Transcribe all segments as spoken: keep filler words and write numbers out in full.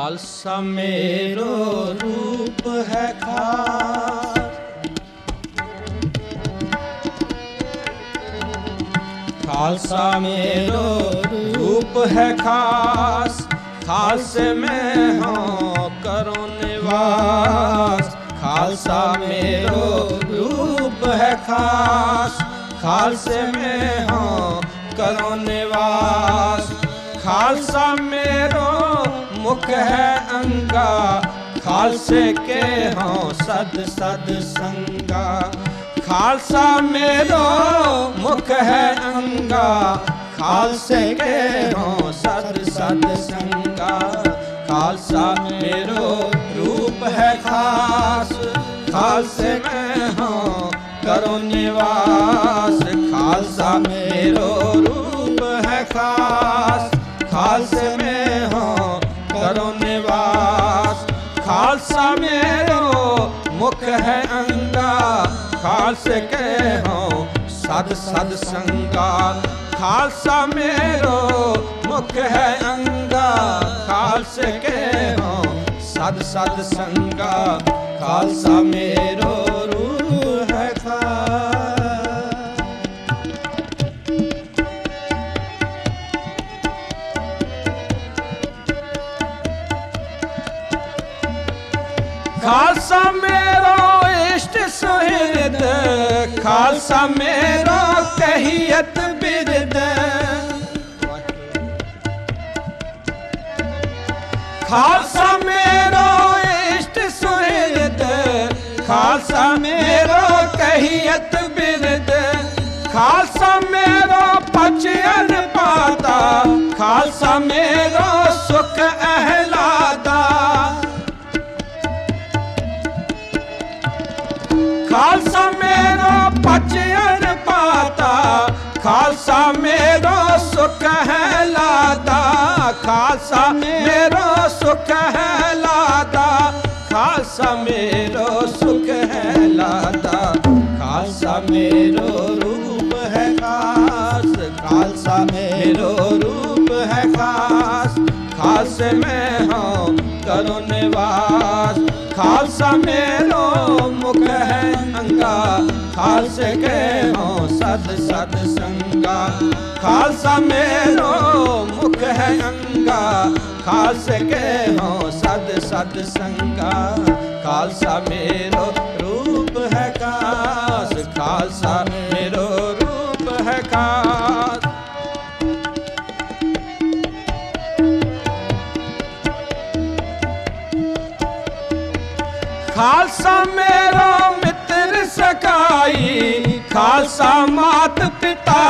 खालसा मेरो रूप है खास। खालसा मेरो रूप है खास, खालसे में हाँ करो निवास। खालसा मेरो रूप है खास, खालसे में हाँ करो निवास। खालसा मेरो मुख है अंगा, खालसे के हों सद सद संगा। खालसा मेरो मुख है अंगा, खालसे के हों सद सद संगा। खालसा मेरो रूप है खास, खालसे में हों करो निवास। खालसा मेरो रूप है खास, खालसे में हों करो निवास। खालसा मेरो मुख है अंगा, खालसे के हों सद सद संगा। खालसा मेरो मुख है अंगा, खालसे के हों सद सद संगा। खालसा मेरो रूप है खास। खालसा मेरो इष्ट सुहृद, खालसा मेरो कहियत बिरद। खालसा मेरो इष्ट सुहृद, खालसा मेरो कहियत बिरद। खालसा मेरो पचयन पाता, खालसा मेरो सुख अहलादा। खालसा मेरो पचयन पाता, खालसा मेरो सुख है लादा। खालसा मेरो सुख है लादा, खालसा मेरो सुख है लादा। खालसा मेरो रूप है खास, खालसा मेरो रूप है खास। खालसे में हों करो निवास। खालसा मेरो मुख है अंगा, खालसे के हों सद सद संगा। खालसा मेरो मुख है अंगा, खालसे के हों सद सद संगा। खालसा मेरो रूप है खास, खालसा मेरो रूप है खास। खालसा मेरो मित्र सखाई, खालसा मात पिता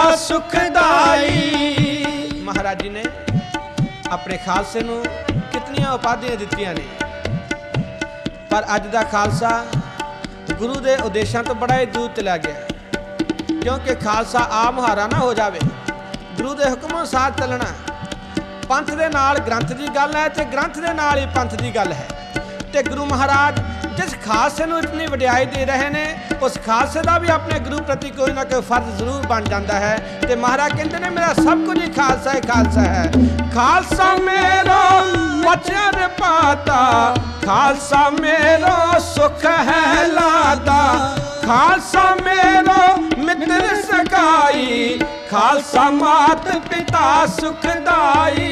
सुखदाई। महाराज जी ने अपने खालसे ਨੂੰ ਕਿਤਨੀਆਂ ਉਪਾਧੀਆਂ ਦਿੱਤੀਆਂ ਨੇ, ਪਰ ਅੱਜ ਦਾ ਖਾਲਸਾ ਗੁਰੂ ਦੇ ਉਦੇਸ਼ਾਂ ਤੋਂ ਬੜਾ ਹੀ ਦੂਰ ਚਲਾ ਗਿਆ। ਕਿਉਂਕਿ ਖਾਲਸਾ ਆ ਮੁਹਾਰਾ ਨਾ ਹੋ ਜਾਵੇ, ਗੁਰੂ ਦੇ ਹੁਕਮ ਅਨੁਸਾਰ ਚੱਲਣਾ। ਪੰਥ ਦੇ ਨਾਲ ਗ੍ਰੰਥ ਦੀ ਗੱਲ ਹੈ ਤੇ ਗ੍ਰੰਥ ਦੇ ਨਾਲ ਹੀ ਪੰਥ ਦੀ ਗੱਲ ਹੈ। ਤੇ ਗੁਰੂ ਮਹਾਰਾਜ जिस खालसे ਨੂੰ इतनी वडियाई दे रहे ने, उस खालसे का भी अपने गुरु प्रति कोई ना कोई फर्ज जरूर बन जाता है। तो महाराज कहते हैं मेरा सब कुछ ही खालसा है, खालसा है। खालसा मेरो वचन पाता, खालसा मेरो सुख है लादा। खालसा मेरो मित्र सखाई, खालसा मात पिता सुखदाई।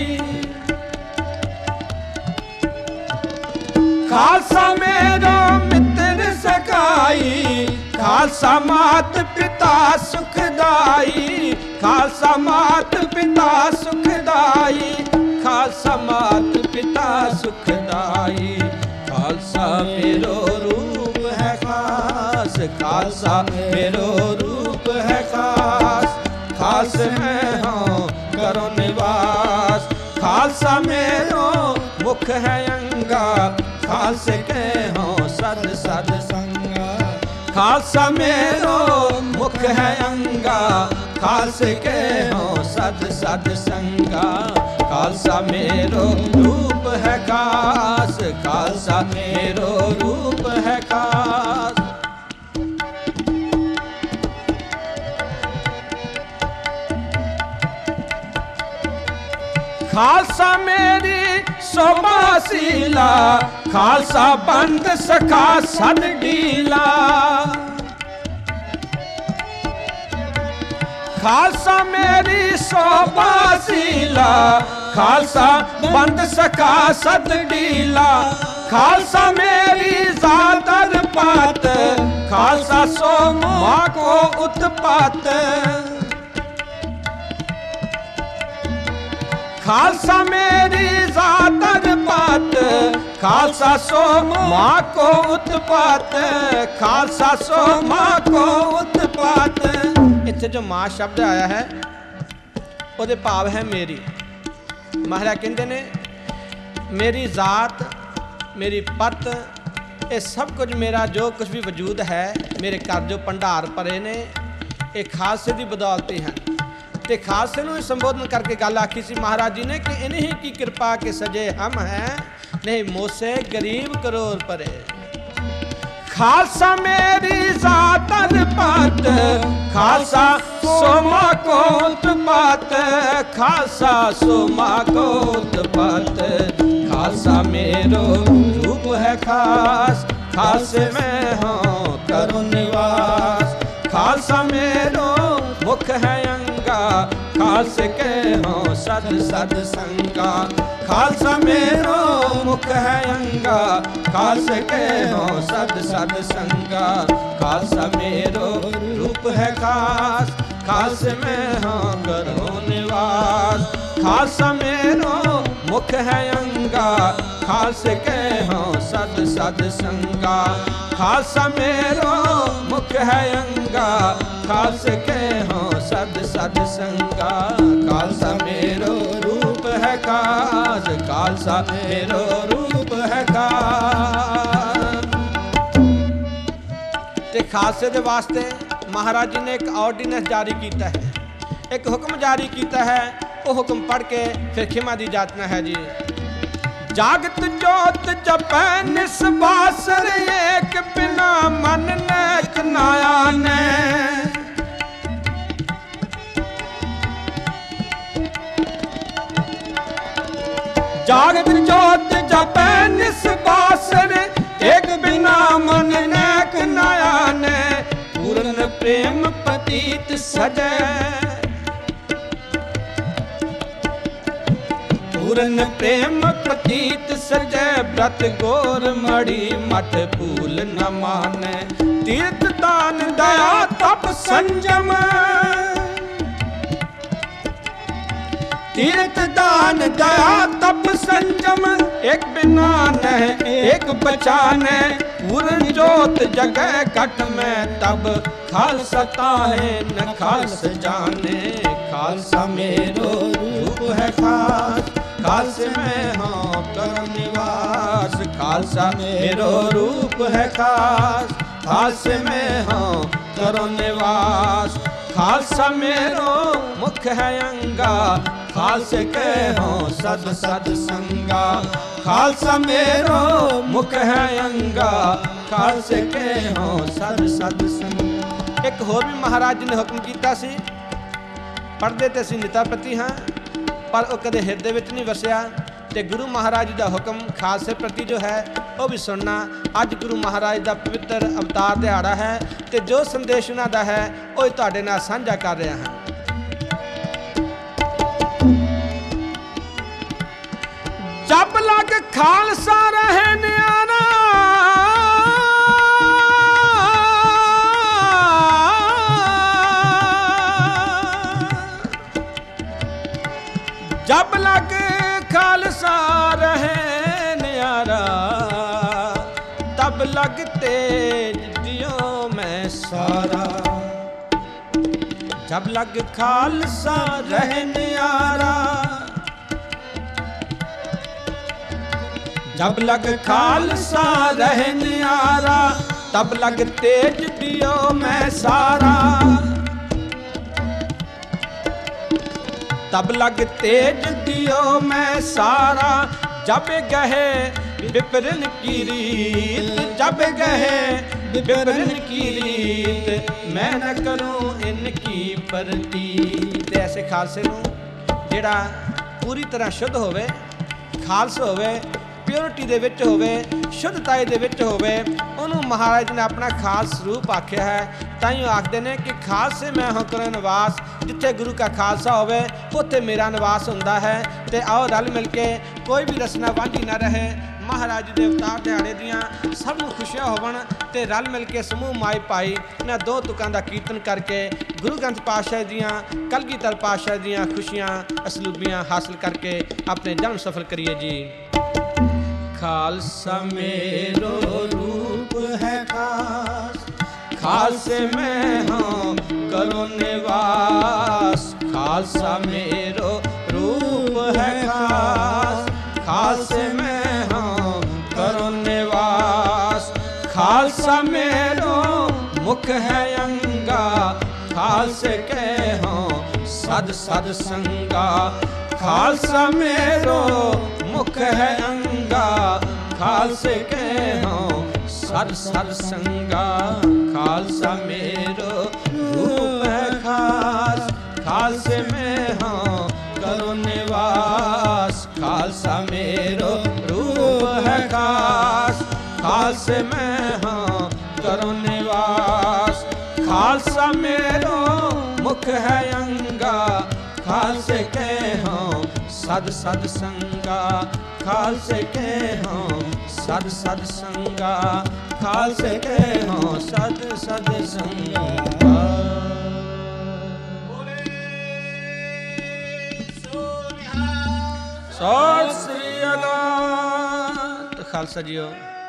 खालसा मेरो मित्र सखाई, खालसा मात पिता सुखदाई। खालसा मात पिता सुखदाई, खालसा मात पिता सुखदाई। खालसा मेरो रूप है खास, खालसा मेरो रूप है खास। खालसे में हों करो निवास। खालसा मेरो मुख है अंगा, खालसे के हों सद सद संगा। खालसा मेरो मुख है अंगा, खालसे के हों सद सद संगा। खालसा मेरो रूप है खास, खालसा मेरो रूप है खास। खालसा मेरी ਸੋਭਾਸੀਲਾ, ਖਾਲਸਾ ਬੰਦ ਸਖਾ ਸਦ ਢੀਲਾ। ਖਾਲਸਾ ਮੇਰੀ ਸੋਭਾਸੀਲਾ, ਖਾਲਸਾ ਬੰਦ ਸਖਾ ਸਦ ਢੀਲਾ। ਖਾਲਸਾ ਮੇਰੀ ਜ਼ਾਦਰ ਪਾਤ, ਖਾਲਸਾ ਸੋ ਮਾਂ ਕੋ ਉਤਪਾਤ। ਖਾਲਸਾ ਮੇਰੀ ਜ਼ਾਦਰ ਪਾਤ, ਖਾਲਸਾ ਸੋ ਮਾਂ ਕੋ ਉਤਪਾਤ। ਖਾਲਸਾ ਸੋ ਮਾਂ ਕੋ ਉਤਪਾਤ। ਇੱਥੇ ਜੋ ਮਾਂ ਸ਼ਬਦ ਆਇਆ ਹੈ ਉਹਦੇ ਭਾਵ ਹੈ ਮੇਰੀ। ਮਹਾਰਾਜ ਕਹਿੰਦੇ ਨੇ ਮੇਰੀ ਜ਼ਾਤ, ਮੇਰੀ ਪਤ, ਇਹ ਸਭ ਕੁਝ ਮੇਰਾ ਜੋ ਕੁਝ ਵੀ ਵਜੂਦ ਹੈ, ਮੇਰੇ ਘਰ ਜੋ ਭੰਡਾਰ ਭਰੇ ਨੇ, ਇਹ ਖਾਲਸੇ ਦੀ ਬਦੌਲਤ ਹੀ ਹਨ। ਤੇ ਖਾਲਸੇ ਨੂੰ ਸੰਬੋਧਨ ਕਰਕੇ ਗੱਲ ਆਖੀ ਸੀ ਮਹਾਰਾਜ ਜੀ ਨੇ ਕਿ ਇਨਹੀ ਕੀ ਕਿਰਪਾ ਕੇ ਸਜੇ ਹਮ ਹੈ, ਨਹੀਂ ਮੋਸੇ ਗਰੀਬ ਕਰੋੜ ਪਰੇ। ਖਾਲਸਾ ਮੇਰੀ ਜ਼ਾਦਰ ਪਤ, ਖਾਲਸਾ ਸੋ ਮਾਂ ਕੋ ਉਤਪਾਤ। ਖਾਲਸਾ ਸੋ ਮਾਂ ਕੋ ਉਤਪਾਤ। खालसा मेरो रूप है खास, खालसे में हो करो निवास। खालसा मेरो मुख है अंगा, खालसे के हो सद सद संगा। खालसा मेरो मुख है अंगा, खालसे के हो सद सद संगा। खालसा मेरो रूप है खास, खालसे में हो करो निवास। खालसा मेरो मुख है अंगा, खालसे के हो सद सद संगा। खालसा मेरो मुख है अंगा, खालसे के हो सद सद संगा। खालसा मेरो रूप है खास, खालसा मेरो रूप है खास। ते खालसे दे वास्ते महाराज जी ने एक ऑर्डिनेंस जारी किया है, एक हुक्म जारी किया है। वो हुक्म पढ़ के फिर खिमा दी जातना है जी। जागत जोत जपै निस्बासर, एक बिना मन नेक नाया ने। जागत जोत जपै निस्बासर, एक बिना मन नेक नाया ने। पूर्ण प्रेम पतित सजै, पूर्ण प्रेम प्रतीत सजै। व्रत गोर मणि मठ भूल न माने। तीर्थ दान दया तप संयम, तीर्थ दान दया तप संयम। एक बिना नहीं एक बचाने, पूर्ण जोत जगह घट में तब। खालसा ताहे न खालस जाने। खालसा मेरो रूप है खास, खालसे में हो करो निवास। खालसा मेरो रूप है खास, खालसे में हो करो निवास। खालसा मेरो मुख है अंगा, खालसे के हो सद सद संगा। खालसा मेरो मुख है अंगा, खालसे के हो सद सद संगा। एक होर भी महाराज जी ने हुक्म किया सी, पढ़ते तो असीं निता प्रति हाँ पर वो कदे हिरदे विच नहीं वसिया। ते गुरु महाराज जी का हुक्म खालसे प्रति जो है वो भी सुनना। अज गुरु महाराज का पवित्र अवतार दिहाड़ा है, ते जो संदेश उन्हां दा है वो तुहाडे नाल साझा कर रहा है। जब लग खालसा रहे न्यारा, जब लग खालसा रहे न्यारा, तब लग तेज दियो मैं सारा। जब लग खालसा रहे न्यारा, जब लग खालसा रहे न्यारा, तब लग तेज दियो मैं सारा। तब लग तेज दियो मैं सारा। जब गहे विपरन की रीत, जब गहे विपरन की रीत, मैं न करूं इनकी प्रतीत। ऐसे खालसे नूं जिहड़ा पूरी तरह शुद्ध होवे, ਖਾਲਸ ਹੋਵੇ, ਪਿਓਰਿਟੀ ਦੇ ਵਿੱਚ ਹੋਵੇ, ਸ਼ੁੱਧਤਾਈ ਦੇ ਵਿੱਚ ਹੋਵੇ, ਉਹਨੂੰ ਮਹਾਰਾਜ ਨੇ ਆਪਣਾ ਖਾਸ ਸਰੂਪ ਆਖਿਆ ਹੈ। ਤਾਂ ਹੀ ਉਹ ਆਖਦੇ ਨੇ ਕਿ ਖਾਲਸੇ ਮੈਂ ਹਾਂ ਕਰੋ ਨਿਵਾਸ। ਜਿੱਥੇ ਗੁਰੂ ਕਾ ਖਾਲਸਾ ਹੋਵੇ ਉੱਥੇ ਮੇਰਾ ਨਿਵਾਸ ਹੁੰਦਾ ਹੈ। ਤੇ ਆਓ ਰਲ ਮਿਲ ਕੇ ਕੋਈ ਵੀ ਰਸਨਾ ਵਾਂਝੀ ਨਾ ਰਹੇ। ਮਹਾਰਾਜ ਦੇ ਅਵਤਾਰ ਦਿਹਾੜੇ ਦੀਆਂ ਸਭ ਨੂੰ ਖੁਸ਼ੀਆਂ ਹੋਵਣ ਤੇ ਰਲ ਮਿਲ ਕੇ ਸਮੂਹ ਮਾਈ ਭਾਈ ਇਹਨਾਂ ਦੋ ਤੁਕਾਂ ਦਾ ਕੀਰਤਨ ਕਰਕੇ ਗੁਰੂ ਗ੍ਰੰਥ ਪਾਤਸ਼ਾਹ ਦੀਆਂ, ਕਲਗੀਧਰ ਪਾਤਸ਼ਾਹ ਦੀਆਂ ਖੁਸ਼ੀਆਂ ਅਸਲੂਬੀਆਂ ਹਾਸਲ ਕਰਕੇ ਆਪਣੇ ਜਨਮ ਸਫਲ ਕਰੀਏ ਜੀ। ਖਾਲਸਾ मेरो रूप है खास, खालसे में हम करो निवास। खालसा मेरो रूप है खास, खालसे में हम करो निवास। खालसा मेरो मुख है अंगा, खालसे के हों सद सद संगा। खालसा मेरो मुख है अंगा, खालसे के हों सद सद संगा। खालसा मेरो रूप है खास, खालसे में हों करो निवास। खालसा मेरो रूप है खास, खालसे में हों करो निवास। खालसा मेरो मुख है अंगा, खालसे के हों सद सद संगा। खालसे के हों सद सद संगा, खालसे के हों सद सद संगा। सत श्री अकाल। तो खालसा जीओ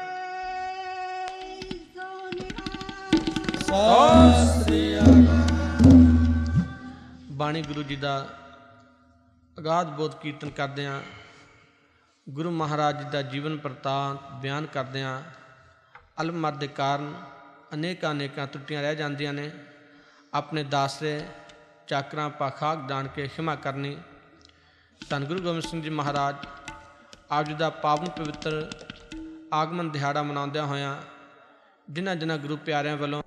सत श्री अकाल। बाणी गुरु जी का ਅਗਾਧ ਬੋਧ ਕੀਰਤਨ ਕਰਦਿਆਂ, ਗੁਰੂ ਮਹਾਰਾਜ ਜੀ ਦਾ ਜੀਵਨ ਪ੍ਰਤਾਪ ਬਿਆਨ ਕਰਦਿਆਂ ਅਲਮਤ ਦੇ ਕਾਰਨ ਅਨੇਕਾਂ ਅਨੇਕਾਂ ਤਰੁੱਟੀਆਂ ਰਹਿ ਜਾਂਦੀਆਂ ਨੇ। ਆਪਣੇ ਦਾਸਰੇ ਚਾਕਰਾਂ ਪਾਖਾਕ ਦਾਣ ਕੇ ਖਿਮਾ ਕਰਨੀ। ਧੰਨ ਗੁਰੂ ਗੋਬਿੰਦ ਸਿੰਘ ਜੀ ਮਹਾਰਾਜ ਆਪ ਜੀ ਦਾ ਪਾਵਨ ਪਵਿੱਤਰ ਆਗਮਨ ਦਿਹਾੜਾ ਮਨਾਉਂਦਿਆਂ ਹੋਇਆਂ ਜਿਨ੍ਹਾਂ ਜਿਨ੍ਹਾਂ ਗੁਰੂ ਪਿਆਰਿਆਂ ਵੱਲੋਂ